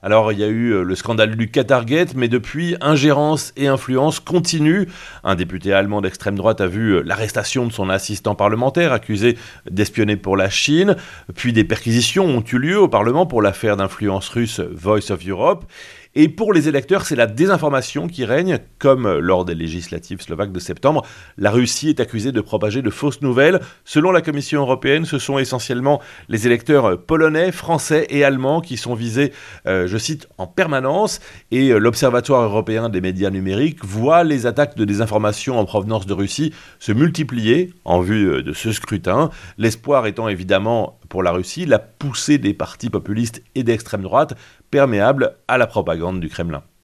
Alors, il y a eu le scandale du Qatargate, mais depuis, ingérence et influence continuent. Un député allemand d'extrême droite a vu l'arrestation de son assistant parlementaire accusé d'espionner pour la Chine. Puis des perquisitions ont eu lieu au Parlement pour l'affaire d'influence russe Voice of Europe. Et pour les électeurs, c'est la désinformation qui règne, comme lors des législatives slovaques de septembre. La Russie est accusée de propager de fausses nouvelles. Selon la Commission européenne, ce sont essentiellement les électeurs polonais, français et allemands qui sont visés, je cite, en permanence. Et l'Observatoire européen des médias numériques voit les attaques de désinformation en provenance de Russie se multiplier en vue de ce scrutin. L'espoir étant évidemment pour la Russie la poussée des partis populistes et d'extrême droite perméables à la propagande du Kremlin.